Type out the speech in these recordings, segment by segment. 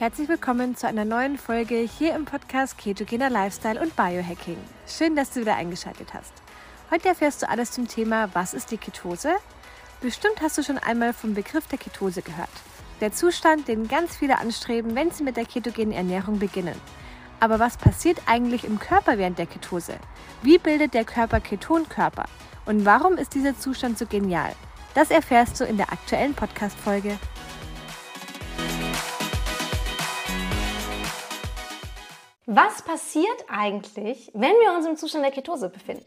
Herzlich willkommen zu einer neuen Folge hier im Podcast Ketogener Lifestyle und Biohacking. Schön, dass du wieder eingeschaltet hast. Heute erfährst du alles zum Thema, was ist die Ketose? Bestimmt hast du schon einmal vom Begriff der Ketose gehört. Der Zustand, den ganz viele anstreben, wenn sie mit der ketogenen Ernährung beginnen. Aber was passiert eigentlich im Körper während der Ketose? Wie bildet der Körper Ketonkörper? Und warum ist dieser Zustand so genial? Das erfährst du in der aktuellen Podcast-Folge. Was passiert eigentlich, wenn wir uns im Zustand der Ketose befinden?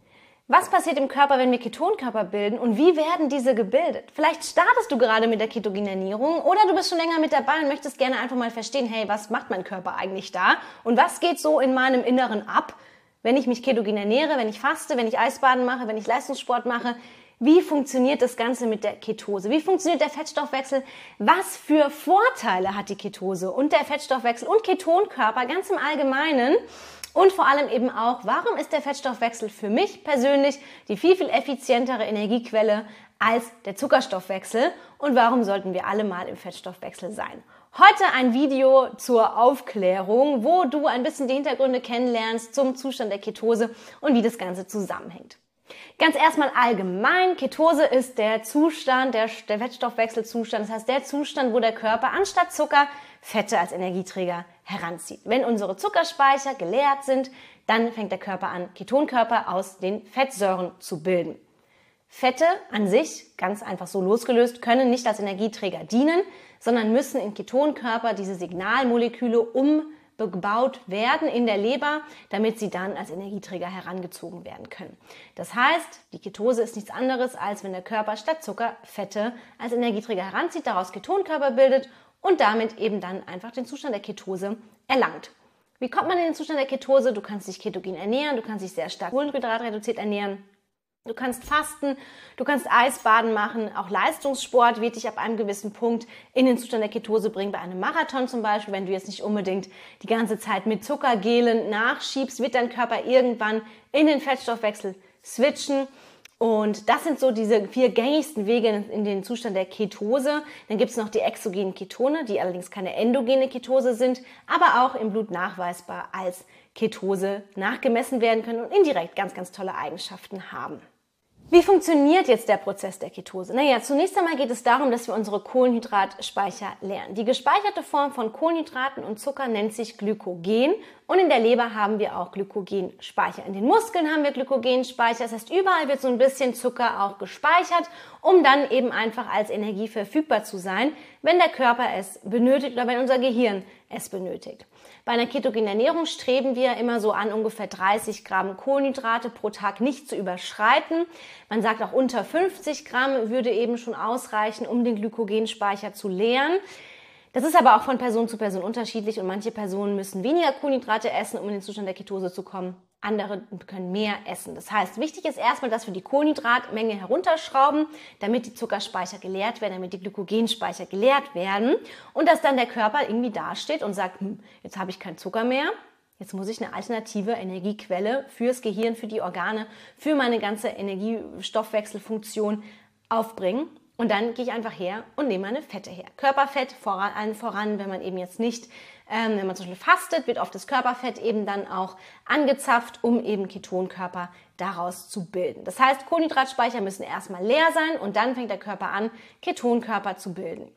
Was passiert im Körper, wenn wir Ketonkörper bilden und wie werden diese gebildet? Vielleicht startest du gerade mit der ketogenen Ernährung oder du bist schon länger mit dabei und möchtest gerne einfach mal verstehen, hey, was macht mein Körper eigentlich da? Und was geht so in meinem Inneren ab, wenn ich mich ketogen ernähre, wenn ich faste, wenn ich Eisbaden mache, wenn ich Leistungssport mache? Wie funktioniert das Ganze mit der Ketose? Wie funktioniert der Fettstoffwechsel? Was für Vorteile hat die Ketose und der Fettstoffwechsel und Ketonkörper ganz im Allgemeinen? Und vor allem eben auch, warum ist der Fettstoffwechsel für mich persönlich die viel effizientere Energiequelle als der Zuckerstoffwechsel? Und warum sollten wir alle mal im Fettstoffwechsel sein? Heute ein Video zur Aufklärung, wo du ein bisschen die Hintergründe kennenlernst zum Zustand der Ketose und wie das Ganze zusammenhängt. Ganz erstmal allgemein, Ketose ist der Zustand, der Fettstoffwechselzustand, das heißt der Zustand, wo der Körper anstatt Zucker Fette als Energieträger heranzieht. Wenn unsere Zuckerspeicher geleert sind, dann fängt der Körper an, Ketonkörper aus den Fettsäuren zu bilden. Fette an sich, ganz einfach so losgelöst, können nicht als Energieträger dienen, sondern müssen in Ketonkörper diese Signalmoleküle umgebaut werden in der Leber, damit sie dann als Energieträger herangezogen werden können. Das heißt, die Ketose ist nichts anderes, als wenn der Körper statt Zucker Fette als Energieträger heranzieht, daraus Ketonkörper bildet und damit eben dann einfach den Zustand der Ketose erlangt. Wie kommt man in den Zustand der Ketose? Du kannst dich ketogen ernähren, du kannst dich sehr stark kohlenhydratreduziert ernähren. Du kannst fasten, du kannst Eisbaden machen, auch Leistungssport wird dich ab einem gewissen Punkt in den Zustand der Ketose bringen. Bei einem Marathon zum Beispiel, wenn du jetzt nicht unbedingt die ganze Zeit mit Zuckergelen nachschiebst, wird dein Körper irgendwann in den Fettstoffwechsel switchen. Und das sind so diese 4 gängigsten Wege in den Zustand der Ketose. Dann gibt es noch die exogenen Ketone, die allerdings keine endogene Ketose sind, aber auch im Blut nachweisbar als Ketose nachgemessen werden können und indirekt ganz tolle Eigenschaften haben. Wie funktioniert jetzt der Prozess der Ketose? Naja, zunächst einmal geht es darum, dass wir unsere Kohlenhydratspeicher leeren. Die gespeicherte Form von Kohlenhydraten und Zucker nennt sich Glykogen und in der Leber haben wir auch Glykogenspeicher. In den Muskeln haben wir Glykogenspeicher, das heißt überall wird so ein bisschen Zucker auch gespeichert, um dann eben einfach als Energie verfügbar zu sein, wenn der Körper es benötigt oder wenn unser Gehirn es benötigt. Bei einer ketogenen Ernährung streben wir immer so an, ungefähr 30 Gramm Kohlenhydrate pro Tag nicht zu überschreiten. Man sagt auch unter 50 Gramm würde eben schon ausreichen, um den Glykogenspeicher zu leeren. Das ist aber auch von Person zu Person unterschiedlich und manche Personen müssen weniger Kohlenhydrate essen, um in den Zustand der Ketose zu kommen. Andere können mehr essen. Das heißt, wichtig ist erstmal, dass wir die Kohlenhydratmenge herunterschrauben, damit die Zuckerspeicher geleert werden, damit die Glykogenspeicher geleert werden und dass dann der Körper irgendwie dasteht und sagt, jetzt habe ich keinen Zucker mehr, jetzt muss ich eine alternative Energiequelle fürs Gehirn, für die Organe, für meine ganze Energiestoffwechselfunktion aufbringen. Und dann gehe ich einfach her und nehme meine Fette her. Körperfett allen voran, wenn man eben jetzt nicht, wenn man zum Beispiel fastet, wird oft das Körperfett eben dann auch angezapft, um eben Ketonkörper daraus zu bilden. Das heißt, Kohlenhydratspeicher müssen erstmal leer sein und dann fängt der Körper an, Ketonkörper zu bilden.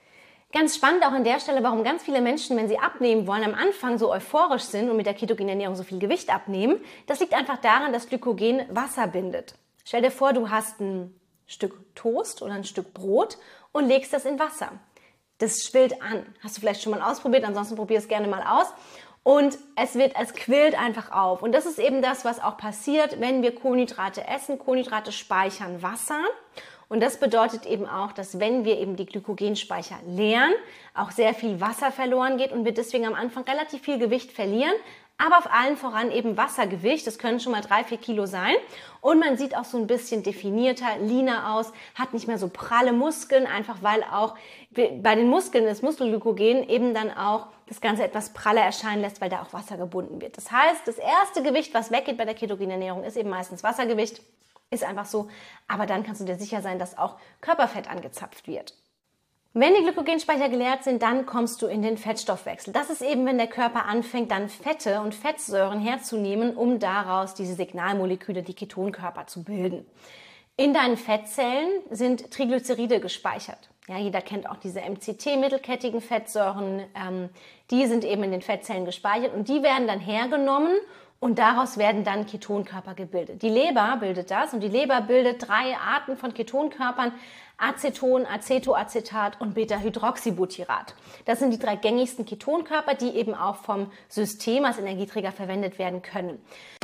Ganz spannend auch an der Stelle, warum ganz viele Menschen, wenn sie abnehmen wollen, am Anfang so euphorisch sind und mit der ketogenen Ernährung so viel Gewicht abnehmen. Das liegt einfach daran, dass Glykogen Wasser bindet. Stell dir vor, du hast ein Stück Toast oder ein Stück Brot und legst das in Wasser. Das schwillt an. Hast du vielleicht schon mal ausprobiert, ansonsten probier es gerne mal aus. Und es quillt einfach auf. Und das ist eben das, was auch passiert, wenn wir Kohlenhydrate essen. Kohlenhydrate speichern Wasser. Und das bedeutet eben auch, dass wenn wir eben die Glykogenspeicher leeren, auch sehr viel Wasser verloren geht und wir deswegen am Anfang relativ viel Gewicht verlieren. Aber auf allen voran eben Wassergewicht, das können schon mal 3-4 Kilo sein. Und man sieht auch so ein bisschen definierter, leaner aus, hat nicht mehr so pralle Muskeln, einfach weil auch bei den Muskeln das Muskelglykogen eben dann auch das Ganze etwas praller erscheinen lässt, weil da auch Wasser gebunden wird. Das heißt, das erste Gewicht, was weggeht bei der ketogenen Ernährung, ist eben meistens Wassergewicht, ist einfach so. Aber dann kannst du dir sicher sein, dass auch Körperfett angezapft wird. Wenn die Glykogenspeicher geleert sind, dann kommst du in den Fettstoffwechsel. Das ist eben, wenn der Körper anfängt, dann Fette und Fettsäuren herzunehmen, um daraus diese Signalmoleküle, die Ketonkörper, zu bilden. In deinen Fettzellen sind Triglyceride gespeichert. Ja, jeder kennt auch diese MCT-mittelkettigen Fettsäuren. Die sind eben in den Fettzellen gespeichert und die werden dann hergenommen und daraus werden dann Ketonkörper gebildet. Die Leber bildet das und die Leber bildet 3 Arten von Ketonkörpern: Aceton, Acetoacetat und Beta-Hydroxybutyrat. Das sind die 3 gängigsten Ketonkörper, die eben auch vom System als Energieträger verwendet werden können.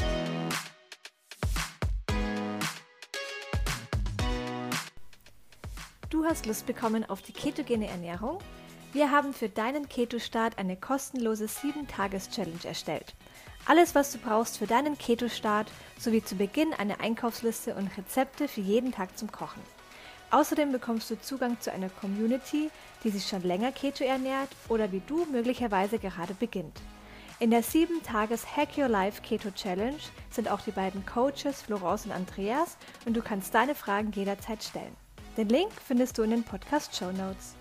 Du hast Lust bekommen auf die ketogene Ernährung? Wir haben für deinen Keto-Start eine kostenlose 7-Tages-Challenge erstellt. Alles, was du brauchst für deinen Keto-Start, sowie zu Beginn eine Einkaufsliste und Rezepte für jeden Tag zum Kochen. Außerdem bekommst du Zugang zu einer Community, die sich schon länger Keto ernährt oder wie du möglicherweise gerade beginnt. In der 7-Tages Hack Your Life Keto Challenge sind auch die beiden Coaches Florence und Andreas und du kannst deine Fragen jederzeit stellen. Den Link findest du in den Podcast-Shownotes.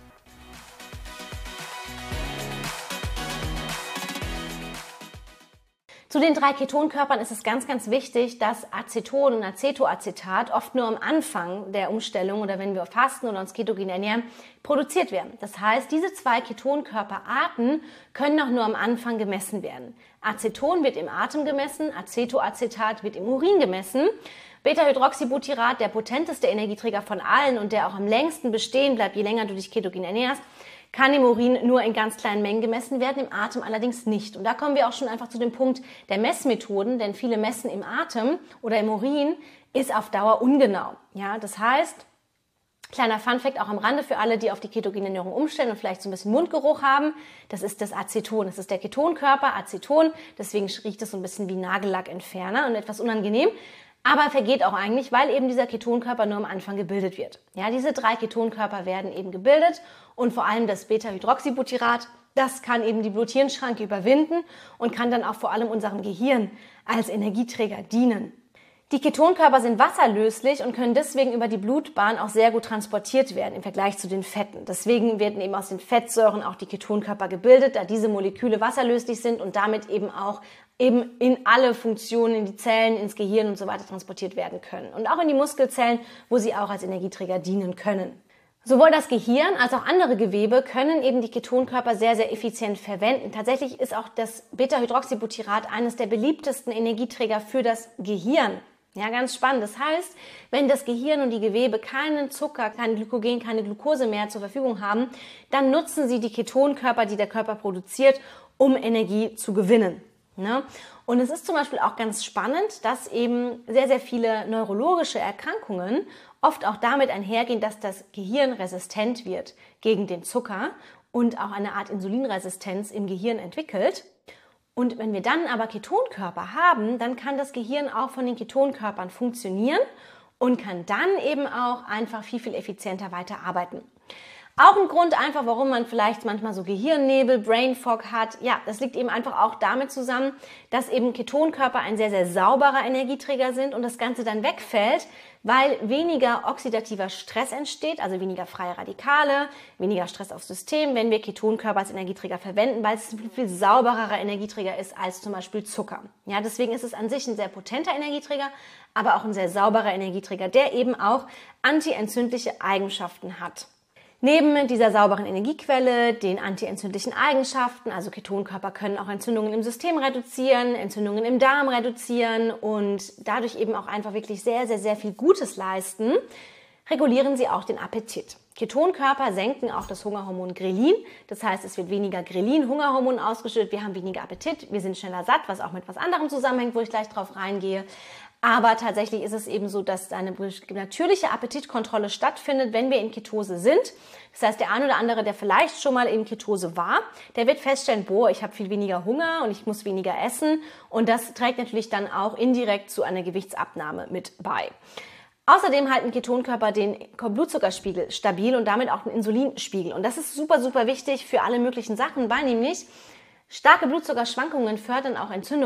Zu den 3 Ketonkörpern ist es ganz, ganz wichtig, dass Aceton und Acetoacetat oft nur am Anfang der Umstellung oder wenn wir fasten oder uns ketogen ernähren, produziert werden. Das heißt, diese 2 Ketonkörperarten können auch nur am Anfang gemessen werden. Aceton wird im Atem gemessen, Acetoacetat wird im Urin gemessen. Beta-Hydroxybutyrat, der potenteste Energieträger von allen und der auch am längsten bestehen bleibt, je länger du dich ketogen ernährst, kann im Urin nur in ganz kleinen Mengen gemessen werden, im Atem allerdings nicht. Und da kommen wir auch schon einfach zu dem Punkt der Messmethoden, denn viele Messen im Atem oder im Urin ist auf Dauer ungenau. Ja, das heißt, kleiner Funfact auch am Rande für alle, die auf die ketogene Ernährung umstellen und vielleicht so ein bisschen Mundgeruch haben, das ist das Aceton. Das ist der Ketonkörper, Aceton, deswegen riecht es so ein bisschen wie Nagellackentferner und etwas unangenehm. Aber vergeht auch eigentlich, weil eben dieser Ketonkörper nur am Anfang gebildet wird. Ja, diese 3 Ketonkörper werden eben gebildet und vor allem das Beta-Hydroxybutyrat, das kann eben die Blut-Hirn-Schranke überwinden und kann dann auch vor allem unserem Gehirn als Energieträger dienen. Die Ketonkörper sind wasserlöslich und können deswegen über die Blutbahn auch sehr gut transportiert werden im Vergleich zu den Fetten. Deswegen werden eben aus den Fettsäuren auch die Ketonkörper gebildet, da diese Moleküle wasserlöslich sind und damit eben auch in alle Funktionen, in die Zellen, ins Gehirn und so weiter transportiert werden können. Und auch in die Muskelzellen, wo sie auch als Energieträger dienen können. Sowohl das Gehirn als auch andere Gewebe können eben die Ketonkörper sehr, sehr effizient verwenden. Tatsächlich ist auch das Beta-Hydroxybutyrat eines der beliebtesten Energieträger für das Gehirn. Ja, ganz spannend. Das heißt, wenn das Gehirn und die Gewebe keinen Zucker, kein Glykogen, keine Glucose mehr zur Verfügung haben, dann nutzen sie die Ketonkörper, die der Körper produziert, um Energie zu gewinnen. Ne? Und es ist zum Beispiel auch ganz spannend, dass eben sehr, sehr viele neurologische Erkrankungen oft auch damit einhergehen, dass das Gehirn resistent wird gegen den Zucker und auch eine Art Insulinresistenz im Gehirn entwickelt. Und wenn wir dann aber Ketonkörper haben, dann kann das Gehirn auch von den Ketonkörpern funktionieren und kann dann eben auch einfach viel, viel effizienter weiterarbeiten. Auch ein Grund einfach, warum man vielleicht manchmal so Gehirnnebel, Brain Fog hat. Ja, das liegt eben einfach auch damit zusammen, dass eben Ketonkörper ein sehr, sehr sauberer Energieträger sind und das Ganze dann wegfällt, weil weniger oxidativer Stress entsteht, also weniger freie Radikale, weniger Stress aufs System, wenn wir Ketonkörper als Energieträger verwenden, weil es ein viel saubererer Energieträger ist als zum Beispiel Zucker. Ja, deswegen ist es an sich ein sehr potenter Energieträger, aber auch ein sehr sauberer Energieträger, der eben auch antientzündliche Eigenschaften hat. Neben dieser sauberen Energiequelle, den antientzündlichen Eigenschaften, also Ketonkörper können auch Entzündungen im System reduzieren, Entzündungen im Darm reduzieren und dadurch eben auch einfach wirklich sehr, sehr, sehr viel Gutes leisten, regulieren sie auch den Appetit. Ketonkörper senken auch das Hungerhormon Grelin, das heißt, es wird weniger Grelin-Hungerhormon ausgeschüttet, wir haben weniger Appetit, wir sind schneller satt, was auch mit was anderem zusammenhängt, wo ich gleich drauf reingehe. Aber tatsächlich ist es eben so, dass eine natürliche Appetitkontrolle stattfindet, wenn wir in Ketose sind. Das heißt, der eine oder andere, der vielleicht schon mal in Ketose war, der wird feststellen, boah, ich habe viel weniger Hunger und ich muss weniger essen. Und das trägt natürlich dann auch indirekt zu einer Gewichtsabnahme mit bei. Außerdem halten Ketonkörper den Blutzuckerspiegel stabil und damit auch den Insulinspiegel. Und das ist super, super wichtig für alle möglichen Sachen, weil nämlich starke Blutzuckerschwankungen fördern auch Entzündungen.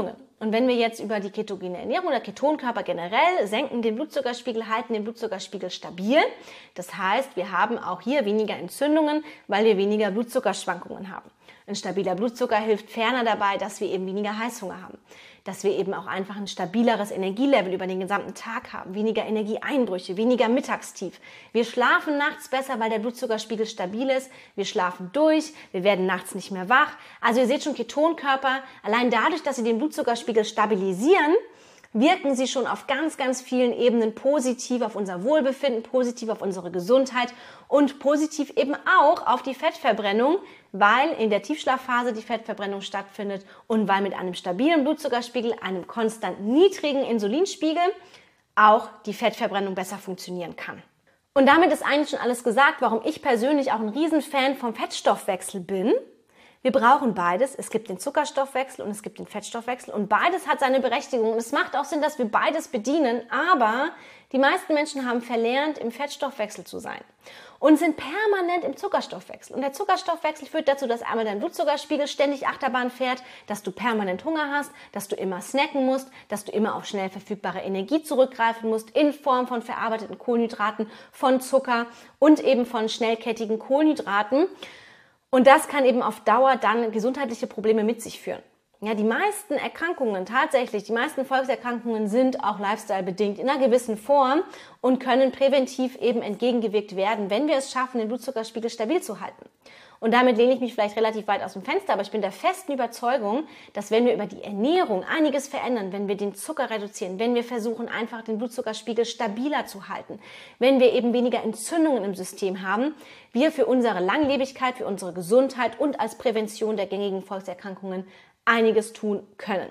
Und wenn wir jetzt über die ketogene Ernährung oder Ketonkörper generell senken den Blutzuckerspiegel, halten den Blutzuckerspiegel stabil. Das heißt, wir haben auch hier weniger Entzündungen, weil wir weniger Blutzuckerschwankungen haben. Ein stabiler Blutzucker hilft ferner dabei, dass wir eben weniger Heißhunger haben, dass wir eben auch einfach ein stabileres Energielevel über den gesamten Tag haben, weniger Energieeinbrüche, weniger Mittagstief. Wir schlafen nachts besser, weil der Blutzuckerspiegel stabil ist. Wir schlafen durch, wir werden nachts nicht mehr wach. Also ihr seht schon, Ketonkörper, allein dadurch, dass sie den Blutzuckerspiegel stabilisieren, wirken sie schon auf ganz, ganz vielen Ebenen positiv auf unser Wohlbefinden, positiv auf unsere Gesundheit und positiv eben auch auf die Fettverbrennung, weil in der Tiefschlafphase die Fettverbrennung stattfindet und weil mit einem stabilen Blutzuckerspiegel, einem konstant niedrigen Insulinspiegel auch die Fettverbrennung besser funktionieren kann. Und damit ist eigentlich schon alles gesagt, warum ich persönlich auch ein Riesenfan vom Fettstoffwechsel bin. Wir brauchen beides. Es gibt den Zuckerstoffwechsel und es gibt den Fettstoffwechsel und beides hat seine Berechtigung. Und es macht auch Sinn, dass wir beides bedienen, aber die meisten Menschen haben verlernt, im Fettstoffwechsel zu sein und sind permanent im Zuckerstoffwechsel. Und der Zuckerstoffwechsel führt dazu, dass einmal dein Blutzuckerspiegel ständig Achterbahn fährt, dass du permanent Hunger hast, dass du immer snacken musst, dass du immer auf schnell verfügbare Energie zurückgreifen musst in Form von verarbeiteten Kohlenhydraten, von Zucker und eben von schnellkettigen Kohlenhydraten. Und das kann eben auf Dauer dann gesundheitliche Probleme mit sich führen. Ja, die meisten Erkrankungen, tatsächlich, die meisten Volkserkrankungen sind auch lifestyle-bedingt in einer gewissen Form und können präventiv eben entgegengewirkt werden, wenn wir es schaffen, den Blutzuckerspiegel stabil zu halten. Und damit lehne ich mich vielleicht relativ weit aus dem Fenster, aber ich bin der festen Überzeugung, dass wenn wir über die Ernährung einiges verändern, wenn wir den Zucker reduzieren, wenn wir versuchen, einfach den Blutzuckerspiegel stabiler zu halten, wenn wir eben weniger Entzündungen im System haben, wir für unsere Langlebigkeit, für unsere Gesundheit und als Prävention der gängigen Volkserkrankungen einiges tun können.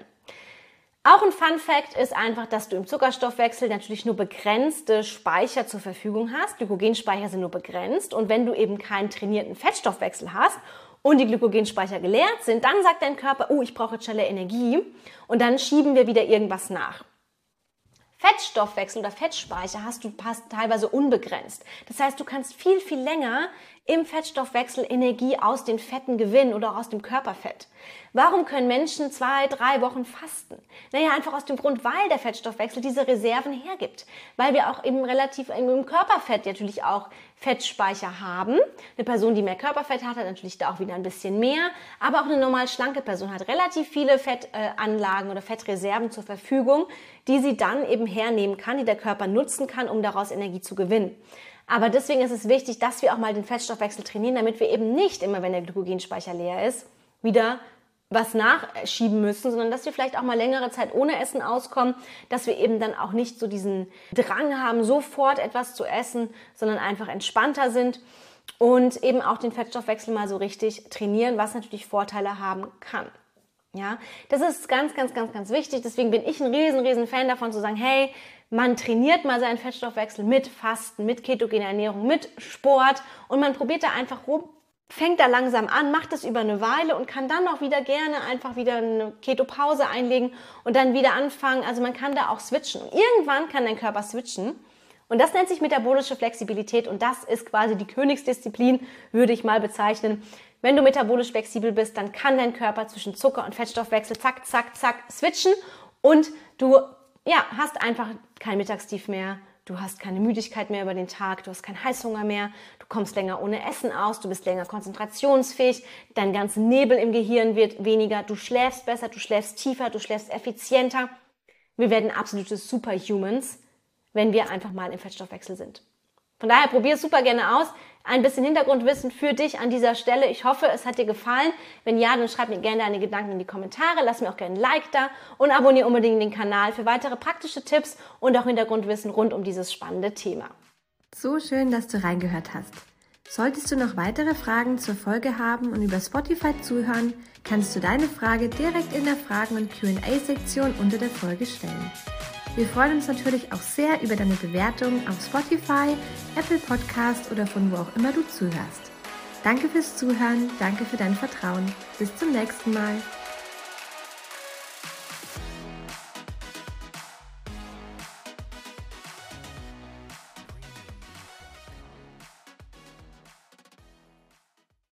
Auch ein Fun Fact ist einfach, dass du im Zuckerstoffwechsel natürlich nur begrenzte Speicher zur Verfügung hast. Glykogenspeicher sind nur begrenzt und wenn du eben keinen trainierten Fettstoffwechsel hast und die Glykogenspeicher geleert sind, dann sagt dein Körper, oh, ich brauche jetzt schnelle Energie und dann schieben wir wieder irgendwas nach. Fettstoffwechsel oder Fettspeicher hast teilweise unbegrenzt. Das heißt, du kannst viel, viel länger im Fettstoffwechsel Energie aus den Fetten gewinnen oder auch aus dem Körperfett. Warum können Menschen 2-3 Wochen fasten? Naja, einfach aus dem Grund, weil der Fettstoffwechsel diese Reserven hergibt. Weil wir auch eben relativ im Körperfett natürlich auch Fettspeicher haben. Eine Person, die mehr Körperfett hat, hat natürlich da auch wieder ein bisschen mehr. Aber auch eine normal schlanke Person hat relativ viele Fettanlagen oder Fettreserven zur Verfügung, die sie dann eben hernehmen kann, die der Körper nutzen kann, um daraus Energie zu gewinnen. Aber deswegen ist es wichtig, dass wir auch mal den Fettstoffwechsel trainieren, damit wir eben nicht immer, wenn der Glykogenspeicher leer ist, wieder was nachschieben müssen, sondern dass wir vielleicht auch mal längere Zeit ohne Essen auskommen, dass wir eben dann auch nicht so diesen Drang haben, sofort etwas zu essen, sondern einfach entspannter sind und eben auch den Fettstoffwechsel mal so richtig trainieren, was natürlich Vorteile haben kann. Ja, das ist ganz, ganz, ganz, ganz wichtig. Deswegen bin ich ein riesen Fan davon zu sagen, hey, man trainiert mal seinen Fettstoffwechsel mit Fasten, mit ketogener Ernährung, mit Sport und man probiert da einfach rum, fängt da langsam an, macht es über eine Weile und kann dann auch wieder gerne einfach wieder eine Ketopause einlegen und dann wieder anfangen. Also man kann da auch switchen. Und irgendwann kann dein Körper switchen und das nennt sich metabolische Flexibilität und das ist quasi die Königsdisziplin, würde ich mal bezeichnen. Wenn du metabolisch flexibel bist, dann kann dein Körper zwischen Zucker- und Fettstoffwechsel zack, zack, zack switchen und du hast einfach kein Mittagstief mehr, du hast keine Müdigkeit mehr über den Tag, du hast keinen Heißhunger mehr, du kommst länger ohne Essen aus, du bist länger konzentrationsfähig, dein ganzer Nebel im Gehirn wird weniger, du schläfst besser, du schläfst tiefer, du schläfst effizienter. Wir werden absolute Superhumans, wenn wir einfach mal im Fettstoffwechsel sind. Von daher probier es super gerne aus. Ein bisschen Hintergrundwissen für dich an dieser Stelle. Ich hoffe, es hat dir gefallen. Wenn ja, dann schreib mir gerne deine Gedanken in die Kommentare. Lass mir auch gerne ein Like da und abonniere unbedingt den Kanal für weitere praktische Tipps und auch Hintergrundwissen rund um dieses spannende Thema. So schön, dass du reingehört hast. Solltest du noch weitere Fragen zur Folge haben und über Spotify zuhören, kannst du deine Frage direkt in der Fragen- und Q&A-Sektion unter der Folge stellen. Wir freuen uns natürlich auch sehr über deine Bewertung auf Spotify, Apple Podcast oder von wo auch immer du zuhörst. Danke fürs Zuhören, danke für dein Vertrauen. Bis zum nächsten Mal.